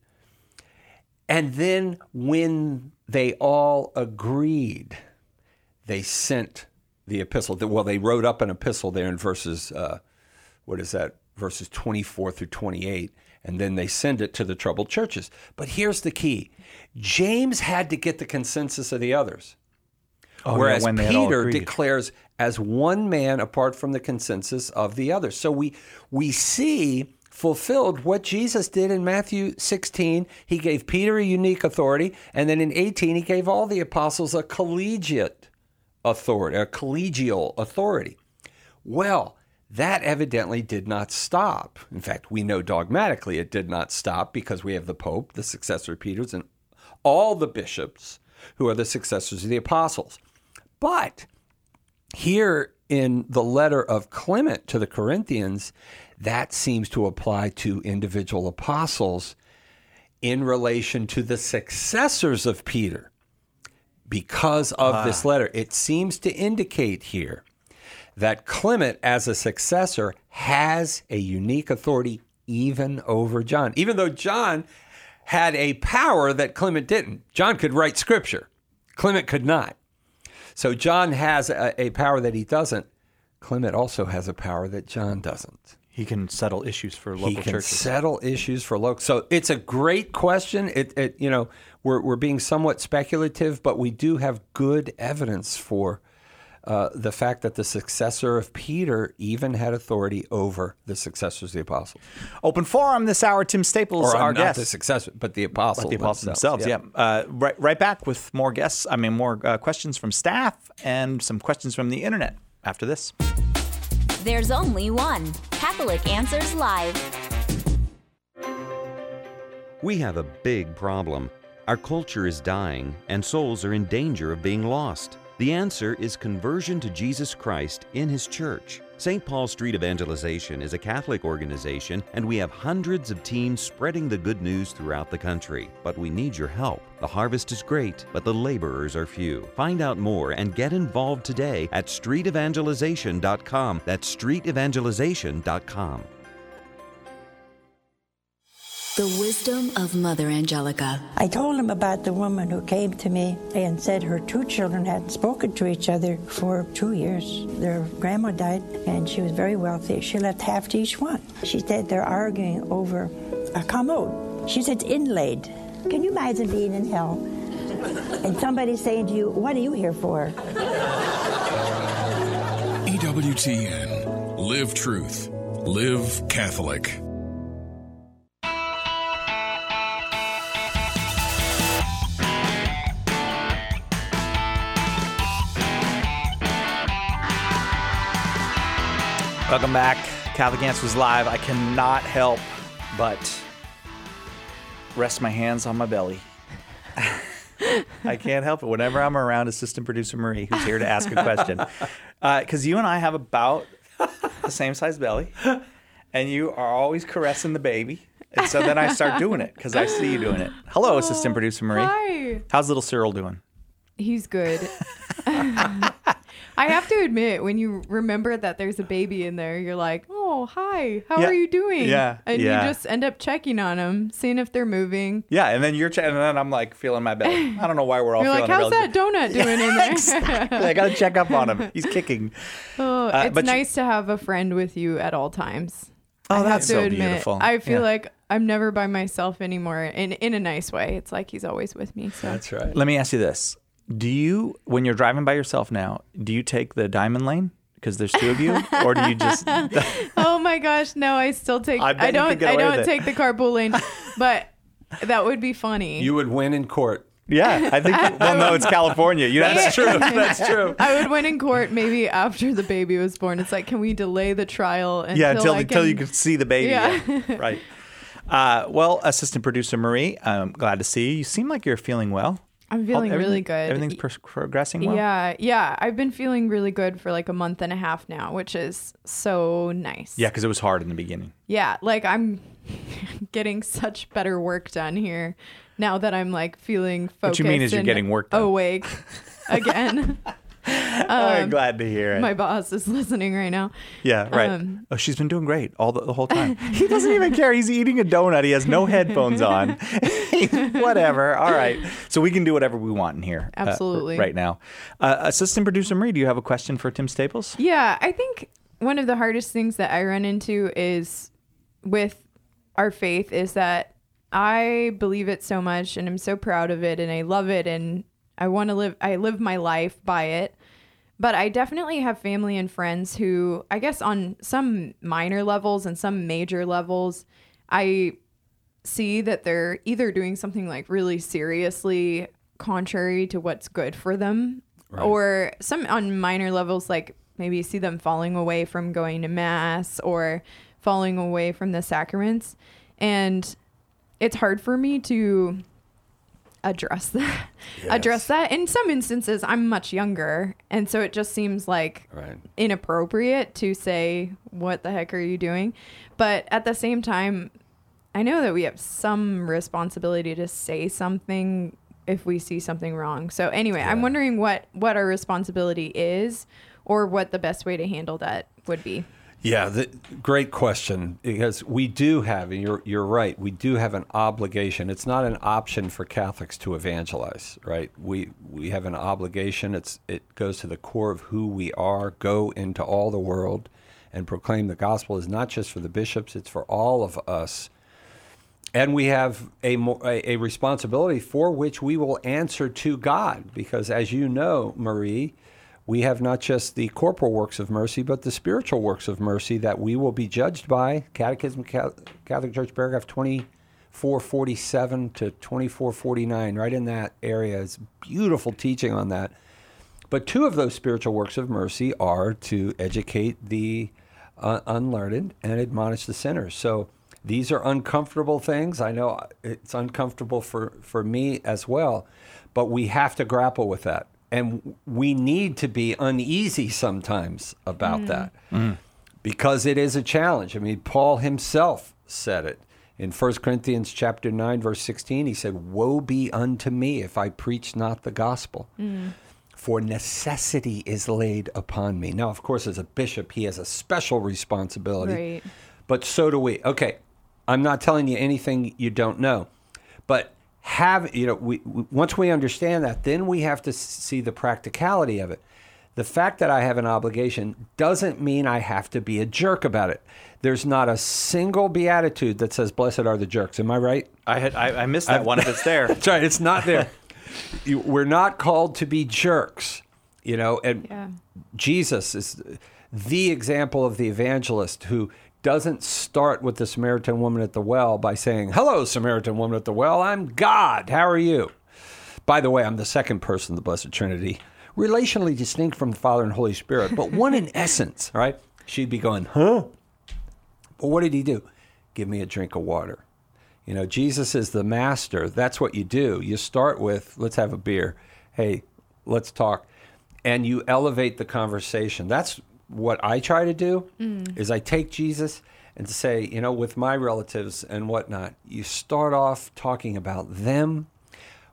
And then when they all agreed, they sent the epistle. Well, they wrote up an epistle there in verses, verses 24 through 28. And then they send it to the troubled churches. But here's the key. James had to get the consensus of the others. Whereas Peter declares as one man apart from the consensus of the others. So we see fulfilled what Jesus did in Matthew 16. He gave Peter a unique authority. And then in 18, he gave all the apostles a collegiate authority, a collegial authority. Well, that evidently did not stop. In fact, we know dogmatically it did not stop because we have the Pope, the successor of Peter's, and all the bishops who are the successors of the apostles. But here in the letter of Clement to the Corinthians, that seems to apply to individual apostles in relation to the successors of Peter. Because of this letter, it seems to indicate here that Clement, as a successor, has a unique authority even over John. Even though John had a power that Clement didn't. John could write scripture. Clement could not. So John has a power that he doesn't. Clement also has a power that John doesn't. He can settle issues for local churches. He can settle issues for local. So it's a great question. We're being somewhat speculative, but we do have good evidence for the fact that the successor of Peter even had authority over the successors of the apostles. Open forum this hour. Tim Staples, our guest. Not the successor, but the apostles. Themselves. Yeah. Right back with more guests. More questions from staff and some questions from the internet after this. There's only one Catholic Answers Live. We have a big problem. Our culture is dying, and souls are in danger of being lost. The answer is conversion to Jesus Christ in His church. St. Paul Street Evangelization is a Catholic organization, and we have hundreds of teams spreading the good news throughout the country. But we need your help. The harvest is great, but the laborers are few. Find out more and get involved today at streetevangelization.com. That's streetevangelization.com. The wisdom of Mother Angelica. I told him about the woman who came to me and said her two children hadn't spoken to each other for 2 years. Their grandma died, and she was very wealthy. She left half to each one. She said they're arguing over a commode. She said it's inlaid. Can you imagine being in hell and somebody saying to you, what are you here for? EWTN. Live truth. Live Catholic. Welcome back. Catholic Answers Live. I cannot help but rest my hands on my belly. I can't help it. Whenever I'm around assistant producer Marie, who's here to ask a question. Because you and I have about the same size belly, and you are always caressing the baby. And so then I start doing it because I see you doing it. Hello, assistant producer Marie. Hi. How's little Cyril doing? He's good. I have to admit, when you remember that there's a baby in there, you're like, oh, oh, hi, how Yeah. are you doing? Yeah. And Yeah. you just end up checking on them, seeing if they're moving. Yeah, and then and then I'm like feeling my belly. I don't know why we're all You're feeling like, our how's belly. that donut doing in there? Exactly. I got to check up on him. He's kicking. Oh, it's but nice to have a friend with you at all times. Oh, I have that's to so admit, beautiful. I feel Yeah. like I'm never by myself anymore in a nice way. It's like he's always with me. So That's right. Let me ask you this. Do you, when you're driving by yourself now, do you take the diamond lane? Because there's two of you? Or do you just... Oh my gosh, no, I still take I bet you could get I away with don't it. take the carpool lane, but that would be funny. You would win in court. Yeah, I think... Well, no, it's California. That's true. That's true. I would win in court maybe after the baby was born. It's like, can we delay the trial until until you can see the baby. Yeah. Yeah. Right. Well, assistant producer Marie, I'm glad to see you. You seem like you're feeling well. I'm feeling really Everything- good. Everything's progressing well? Yeah. I've been feeling really good for like a month and a half now, which is so nice. Yeah, because it was hard in the beginning. Yeah, like I'm getting such better work done here now that I'm like feeling focused. What you mean is you're and getting work done. awake again. I'm glad to hear it. My boss is listening right now. Yeah, right. Oh, she's been doing great the whole time. He doesn't even care. He's eating a donut. He has no headphones on. Whatever. All right. So we can do whatever we want in here. Absolutely. Right now. Assistant producer Marie, do you have a question for Tim Staples? Yeah, I think one of the hardest things that I run into is with our faith is that I believe it so much and I'm so proud of it and I love it and I live my life by it. But I definitely have family and friends who, I guess on some minor levels and some major levels, I see that they're either doing something like really seriously contrary to what's good for them, or some on minor levels, like maybe see them falling away from going to mass or falling away from the sacraments. And it's hard for me to address that. In some instances, I'm much younger. And so it just seems like inappropriate to say, what the heck are you doing? But at the same time, I know that we have some responsibility to say something if we see something wrong. So anyway, I'm wondering what our responsibility is or what the best way to handle that would be. Yeah, great question, because we do have, and you're right, we do have an obligation. It's not an option for Catholics to evangelize, right? We have an obligation. It goes to the core of who we are. Go into all the world and proclaim the gospel is not just for the bishops, it's for all of us. And we have a responsibility for which we will answer to God, because as you know, Marie, we have not just the corporal works of mercy, but the spiritual works of mercy that we will be judged by. Catechism, Catholic Church, paragraph 2447 to 2449, right in that area. It's beautiful teaching on that. But two of those spiritual works of mercy are to educate the unlearned and admonish the sinners. So these are uncomfortable things. I know it's uncomfortable for me as well, but we have to grapple with that. And we need to be uneasy sometimes about that because it is a challenge. I mean, Paul himself said it in 1 Corinthians chapter 9, verse 16. He said, "Woe be unto me if I preach not the gospel, for necessity is laid upon me." Now, of course, as a bishop, he has a special responsibility, Right. but so do we. Okay, I'm not telling you anything you don't know, but we once we understand that, then we have to see the practicality of it. The fact that I have an obligation doesn't mean I have to be a jerk about it. There's not a single beatitude that says, "Blessed are the jerks." Am I right? I missed that one if it's there. That's right. It's not there. We're not called to be jerks, and Jesus is the example of the evangelist who doesn't start with the Samaritan woman at the well by saying, "Hello, Samaritan woman at the well, I'm God. How are you?" By the way, I'm the second person of the Blessed Trinity, relationally distinct from the Father and Holy Spirit, but one in essence, right? She'd be going, "Huh?" But what did he do? Give me a drink of water. Jesus is the master. That's what you do. You start with, let's have a beer. Hey, let's talk. And you elevate the conversation. That's what I try to do, is I take Jesus and say, with my relatives and whatnot, you start off talking about them,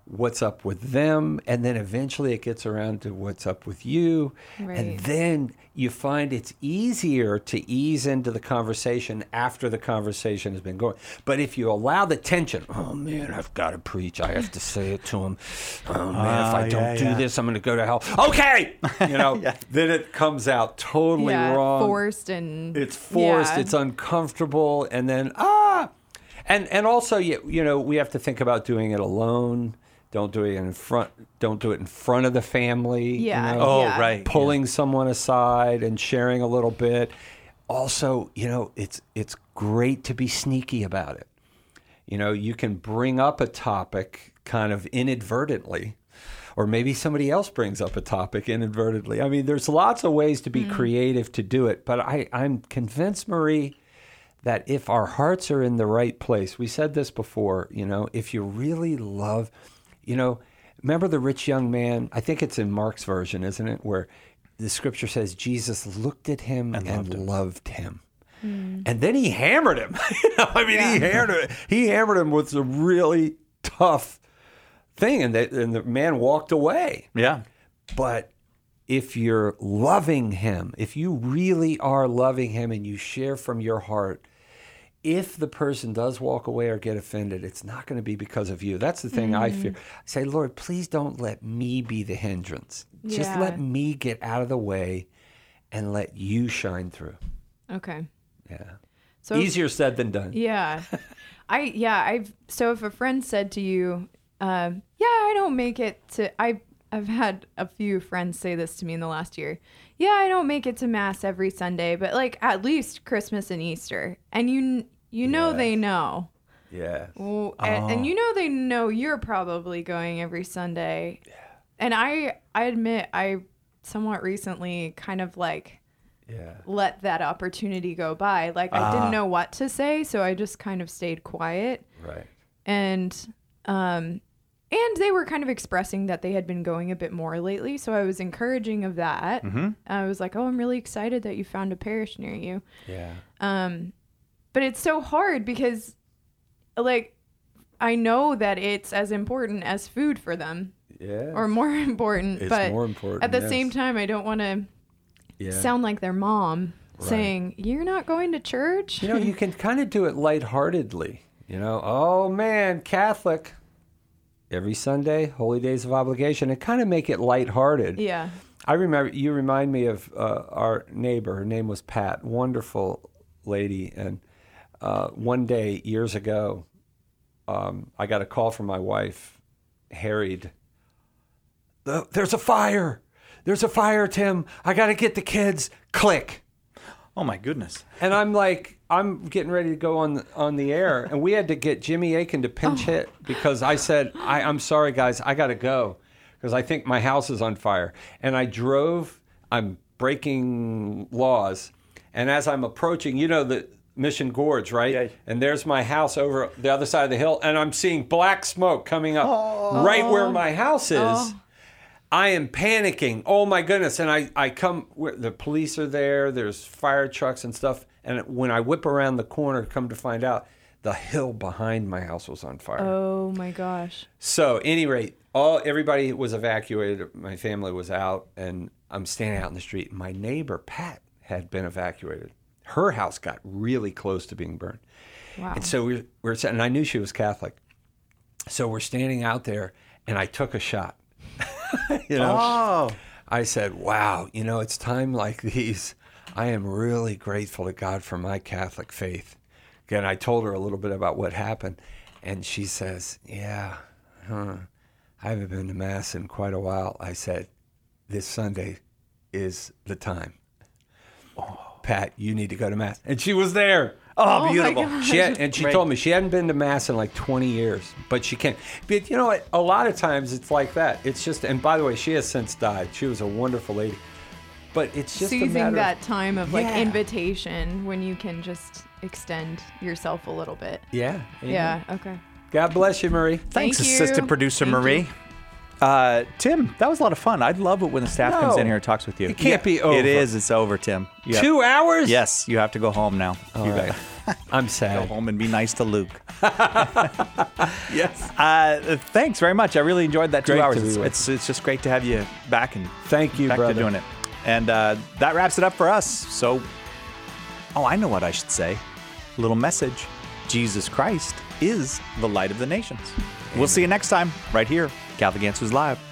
what's up with them, and then eventually it gets around to what's up with you. Right. And then you find it's easier to ease into the conversation after the conversation has been going. But if you allow the tension, oh man, I've got to preach, I have to say it to him. Oh man, if I don't do this, I'm going to go to hell. Okay! Then it comes out totally wrong. Forced and... It's forced, it's uncomfortable, and then, And also, you know, we have to think about doing it alone. Don't do it in front. Don't do it in front of the family. Yeah. You know? Right. Pulling someone aside and sharing a little bit. Also, you know, it's great to be sneaky about it. You know, you can bring up a topic kind of inadvertently, or maybe somebody else brings up a topic inadvertently. I mean, there's lots of ways to be creative to do it. But I'm convinced, Marie, that if our hearts are in the right place, we said this before, you know, if you really love, you know, remember the rich young man? I think it's in Mark's version, isn't it? Where the scripture says Jesus looked at him and loved him. And then he hammered him. I mean, he hammered him with a really tough thing. And the man walked away. Yeah. But if you're loving him, if you really are loving him and you share from your heart, if the person does walk away or get offended, it's not going to be because of you. That's the thing I fear. I say, Lord, please don't let me be the hindrance. Just let me get out of the way and let you shine through. Okay. Yeah. So easier said than done. Yeah. So if a friend said to you, I don't make it to, I've had a few friends say this to me in the last year. Yeah, I don't make it to Mass every Sunday, but like at least Christmas and Easter. And you know they know. Yeah. And you know they know you're probably going every Sunday. Yeah. And I admit I somewhat recently kind of like let that opportunity go by. Like I didn't know what to say, so I just kind of stayed quiet. Right. And they were kind of expressing that they had been going a bit more lately, so I was encouraging of that. I was like, "Oh, I'm really excited that you found a parish near you." Yeah. But it's so hard because, like, I know that it's as important as food for them. Yeah. Or more important. It's but more important. At the same time, I don't want to sound like their mom saying, "You're not going to church." You know, you can kind of do it lightheartedly. You know, oh man, Catholic. Every Sunday, Holy Days of Obligation, and kind of make it lighthearted. Yeah. I remember, you remind me of our neighbor. Her name was Pat, wonderful lady. And one day, years ago, I got a call from my wife, harried. There's a fire. There's a fire, Tim. I got to get the kids. Click. Oh, my goodness. And I'm like, I'm getting ready to go on the air. And we had to get Jimmy Akin to pinch hit because I said, I'm sorry, guys, I got to go because I think my house is on fire. And I drove, I'm breaking laws. And as I'm approaching, you know, the Mission Gorge, right? Yeah. And there's my house over the other side of the hill. And I'm seeing black smoke coming up right where my house is. I am panicking. Oh my goodness. And I come, the police are there, there's fire trucks and stuff. And when I whip around the corner, come to find out, the hill behind my house was on fire. Oh my gosh. So at any rate, everybody was evacuated. My family was out and I'm standing out in the street. My neighbor, Pat, had been evacuated. Her house got really close to being burned. Wow. And so we're sitting, and I knew she was Catholic. So we're standing out there and I took a shot. You know, I said, wow, you know, it's time like these. I am really grateful to God for my Catholic faith. Again, I told her a little bit about what happened. And she says, I haven't been to Mass in quite a while. I said, this Sunday is the time. Pat, you need to go to Mass. And she was there. Oh, beautiful. She told me she hadn't been to Mass in like 20 years, but she can. But you know what? A lot of times it's like that. It's just, and by the way, she has since died. She was a wonderful lady. But it's just seizing that time of like invitation when you can just extend yourself a little bit. Yeah. Yeah. Okay. God bless you, Marie. Thanks, Thank you. Assistant Producer Thank Marie. you. Tim, that was a lot of fun. I'd love it when the staff comes in here and talks with you. It can't be over. It is. It's over, Tim. 2 hours? Yes, you have to go home now. You right. I'm sad. Go home and be nice to Luke. Yes. Thanks very much. I really enjoyed that 2 Great hours. to be with It's just great to have you back and thank you, back brother. to doing it. And that wraps it up for us. So, I know what I should say. Little message: Jesus Christ is the light of the nations. We'll see you next time right here, Catholic Answers Live.